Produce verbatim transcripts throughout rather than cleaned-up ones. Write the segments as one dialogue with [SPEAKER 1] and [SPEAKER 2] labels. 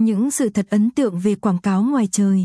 [SPEAKER 1] Những sự thật ấn tượng về quảng cáo ngoài trời.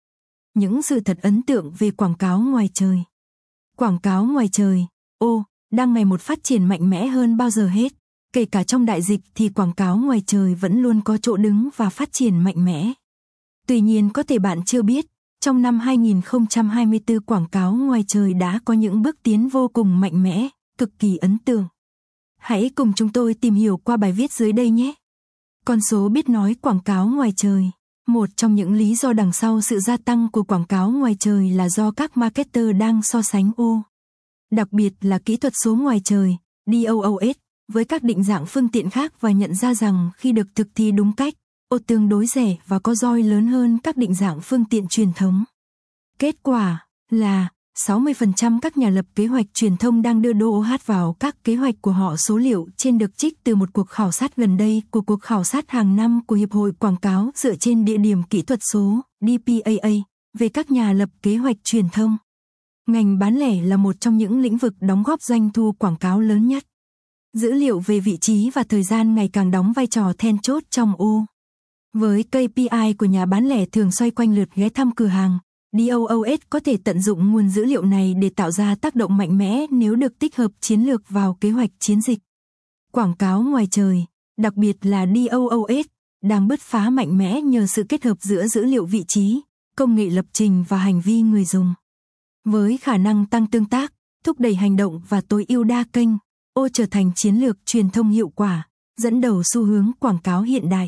[SPEAKER 1] Những sự thật ấn tượng về quảng cáo ngoài trời. Quảng cáo ngoài trời, ô, đang ngày một phát triển mạnh mẽ hơn bao giờ hết. Kể cả trong đại dịch thì quảng cáo ngoài trời vẫn luôn có chỗ đứng và phát triển mạnh mẽ. Tuy nhiên có thể bạn chưa biết, trong năm hai nghìn không trăm hai mươi tư quảng cáo ngoài trời đã có những bước tiến vô cùng mạnh mẽ, cực kỳ ấn tượng. Hãy cùng chúng tôi tìm hiểu qua bài viết dưới đây nhé. Con số biết nói quảng cáo ngoài trời. Một trong những lý do đằng sau sự gia tăng của quảng cáo ngoài trời là do các marketer đang so sánh ô. Đặc biệt là kỹ thuật số ngoài trời, đê o o ét, với các định dạng phương tiện khác và nhận ra rằng khi được thực thi đúng cách, ô tương đối rẻ và có rờ o i lớn hơn các định dạng phương tiện truyền thống. Kết quả là sáu mươi phần trăm các nhà lập kế hoạch truyền thông đang đưa đê o hát vào các kế hoạch của họ. Số liệu trên được trích từ một cuộc khảo sát gần đây của cuộc khảo sát hàng năm của Hiệp hội Quảng cáo dựa trên địa điểm kỹ thuật số đê pê a a về các nhà lập kế hoạch truyền thông. Ngành bán lẻ là một trong những lĩnh vực đóng góp doanh thu quảng cáo lớn nhất. Dữ liệu về vị trí và thời gian ngày càng đóng vai trò then chốt trong ô. Với ca pê i của nhà bán lẻ thường xoay quanh lượt ghé thăm cửa hàng, đê o o ét có thể tận dụng nguồn dữ liệu này để tạo ra tác động mạnh mẽ nếu được tích hợp chiến lược vào kế hoạch chiến dịch. Quảng cáo ngoài trời, đặc biệt là đê o o ét, đang bứt phá mạnh mẽ nhờ sự kết hợp giữa dữ liệu vị trí, công nghệ lập trình và hành vi người dùng. Với khả năng tăng tương tác, thúc đẩy hành động và tối ưu đa kênh, ô trở thành chiến lược truyền thông hiệu quả, dẫn đầu xu hướng quảng cáo hiện đại.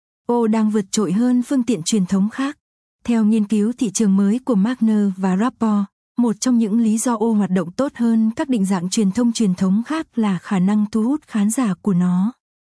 [SPEAKER 1] ô đang vượt trội hơn phương tiện truyền thống khác. Theo nghiên cứu thị trường mới của Gartner và Rapport, một trong những lý do ô hoạt động tốt hơn các định dạng truyền thông truyền thống khác là khả năng thu hút khán giả của nó.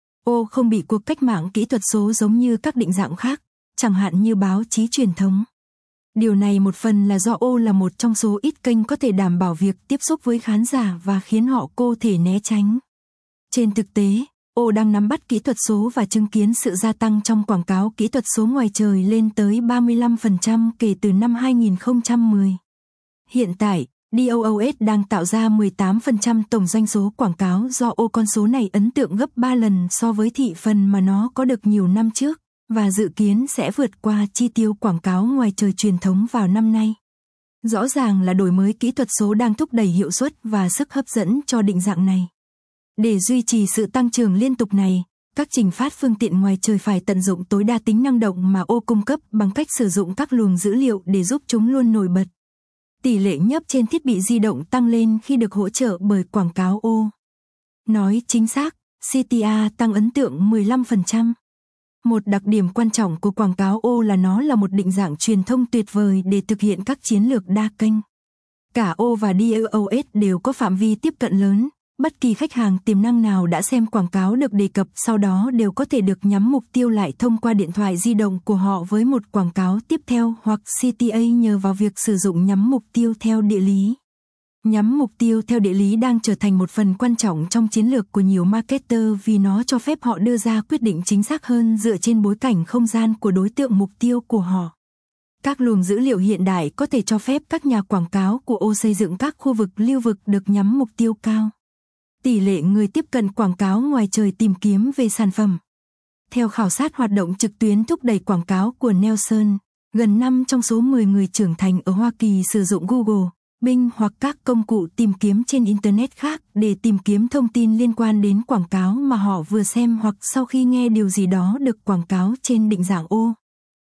[SPEAKER 1] ô không bị cuộc cách mạng kỹ thuật số giống như các định dạng khác, chẳng hạn như báo chí truyền thống. Điều này một phần là do ô là một trong số ít kênh có thể đảm bảo việc tiếp xúc với khán giả và khiến họ có thể né tránh. Trên thực tế, ô đang nắm bắt kỹ thuật số và chứng kiến sự gia tăng trong quảng cáo kỹ thuật số ngoài trời lên tới ba mươi lăm phần trăm kể từ năm hai nghìn không trăm mười. Hiện tại, đê o o ét đang tạo ra mười tám phần trăm tổng doanh số quảng cáo do ô. Con số này ấn tượng gấp ba lần so với thị phần mà nó có được nhiều năm trước, và dự kiến sẽ vượt qua chi tiêu quảng cáo ngoài trời truyền thống vào năm nay. Rõ ràng là đổi mới kỹ thuật số đang thúc đẩy hiệu suất và sức hấp dẫn cho định dạng này. Để duy trì sự tăng trưởng liên tục này, các trình phát phương tiện ngoài trời phải tận dụng tối đa tính năng động mà ô cung cấp bằng cách sử dụng các luồng dữ liệu để giúp chúng luôn nổi bật. Tỷ lệ nhấp trên thiết bị di động tăng lên khi được hỗ trợ bởi quảng cáo ô. Nói chính xác, xê tê a tăng ấn tượng mười lăm phần trăm. Một đặc điểm quan trọng của quảng cáo ô là nó là một định dạng truyền thông tuyệt vời để thực hiện các chiến lược đa kênh. Cả ô và đê o o ét đều có phạm vi tiếp cận lớn. Bất kỳ khách hàng tiềm năng nào đã xem quảng cáo được đề cập sau đó đều có thể được nhắm mục tiêu lại thông qua điện thoại di động của họ với một quảng cáo tiếp theo hoặc xê tê a nhờ vào việc sử dụng nhắm mục tiêu theo địa lý. Nhắm mục tiêu theo địa lý đang trở thành một phần quan trọng trong chiến lược của nhiều marketer vì nó cho phép họ đưa ra quyết định chính xác hơn dựa trên bối cảnh không gian của đối tượng mục tiêu của họ. Các luồng dữ liệu hiện đại có thể cho phép các nhà quảng cáo của ô xây dựng các khu vực lưu vực được nhắm mục tiêu cao. Tỷ lệ người tiếp cận quảng cáo ngoài trời tìm kiếm về sản phẩm. Theo khảo sát hoạt động trực tuyến thúc đẩy quảng cáo của Nielsen, gần năm trong số mười người trưởng thành ở Hoa Kỳ sử dụng Google, Bing hoặc các công cụ tìm kiếm trên Internet khác để tìm kiếm thông tin liên quan đến quảng cáo mà họ vừa xem hoặc sau khi nghe điều gì đó được quảng cáo trên định dạng ô.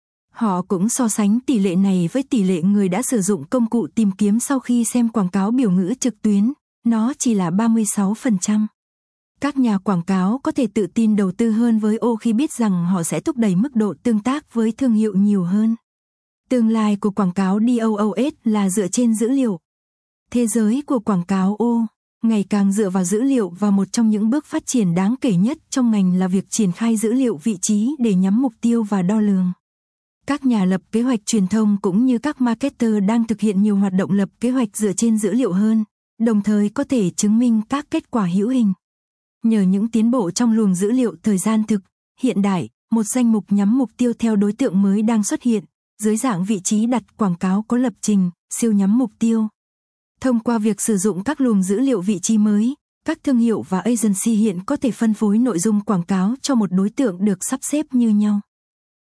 [SPEAKER 1] Họ cũng so sánh tỷ lệ này với tỷ lệ người đã sử dụng công cụ tìm kiếm sau khi xem quảng cáo biểu ngữ trực tuyến. Nó chỉ là ba mươi sáu phần trăm. Các nhà quảng cáo có thể tự tin đầu tư hơn với ô khi biết rằng họ sẽ thúc đẩy mức độ tương tác với thương hiệu nhiều hơn. Tương lai của quảng cáo đê o o ét là dựa trên dữ liệu. Thế giới của quảng cáo ô ngày càng dựa vào dữ liệu và một trong những bước phát triển đáng kể nhất trong ngành là việc triển khai dữ liệu vị trí để nhắm mục tiêu và đo lường. Các nhà lập kế hoạch truyền thông cũng như các marketer đang thực hiện nhiều hoạt động lập kế hoạch dựa trên dữ liệu hơn, đồng thời có thể chứng minh các kết quả hữu hình. Nhờ những tiến bộ trong luồng dữ liệu thời gian thực, hiện đại, một danh mục nhắm mục tiêu theo đối tượng mới đang xuất hiện, dưới dạng vị trí đặt quảng cáo có lập trình, siêu nhắm mục tiêu. Thông qua việc sử dụng các luồng dữ liệu vị trí mới, các thương hiệu và agency hiện có thể phân phối nội dung quảng cáo cho một đối tượng được sắp xếp như nhau.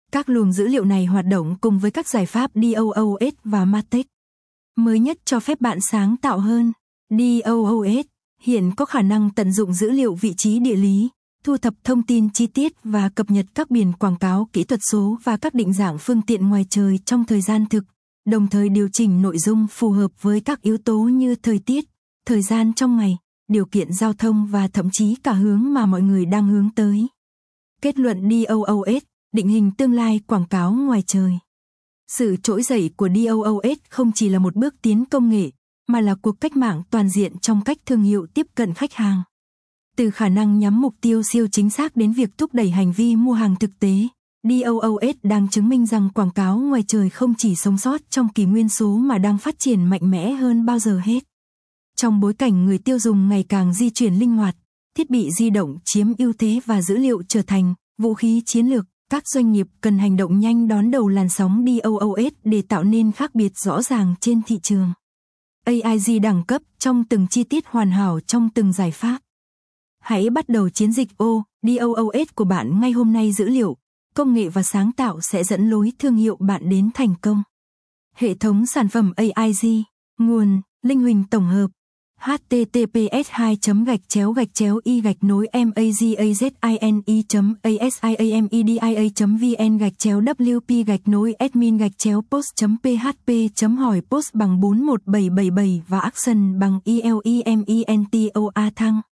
[SPEAKER 1] Các luồng dữ liệu này hoạt động cùng với các giải pháp đê o o ét và MarTech. Mới nhất cho phép bạn sáng tạo hơn. đê o o ét hiện có khả năng tận dụng dữ liệu vị trí địa lý, thu thập thông tin chi tiết và cập nhật các biển quảng cáo kỹ thuật số và các định dạng phương tiện ngoài trời trong thời gian thực, đồng thời điều chỉnh nội dung phù hợp với các yếu tố như thời tiết, thời gian trong ngày, điều kiện giao thông và thậm chí cả hướng mà mọi người đang hướng tới. Kết luận đê o o ét, định hình tương lai quảng cáo ngoài trời. Sự trỗi dậy của đê o o ét không chỉ là một bước tiến công nghệ, mà là cuộc cách mạng toàn diện trong cách thương hiệu tiếp cận khách hàng. Từ khả năng nhắm mục tiêu siêu chính xác đến việc thúc đẩy hành vi mua hàng thực tế, đê o o ét đang chứng minh rằng quảng cáo ngoài trời không chỉ sống sót trong kỷ nguyên số mà đang phát triển mạnh mẽ hơn bao giờ hết. Trong bối cảnh người tiêu dùng ngày càng di chuyển linh hoạt, thiết bị di động chiếm ưu thế và dữ liệu trở thành vũ khí chiến lược, các doanh nghiệp cần hành động nhanh đón đầu làn sóng đê o o ét để tạo nên khác biệt rõ ràng trên thị trường. a i giê đẳng cấp trong từng chi tiết hoàn hảo trong từng giải pháp. Hãy bắt đầu chiến dịch O, đê o o ét của bạn ngay hôm nay. Dữ liệu, công nghệ và sáng tạo sẽ dẫn lối thương hiệu bạn đến thành công. Hệ thống sản phẩm a i giê, nguồn, Linh Huỳnh tổng hợp. h t t p s hai gạch chéo gạch chéo y gạch nối magazine chấm asiamedia chấm vn gạch chéo wp gạch nối admin gạch chéo post chấm php chấm hỏi post bằng bốn một bảy bảy bảy và action bằng elementor thăng.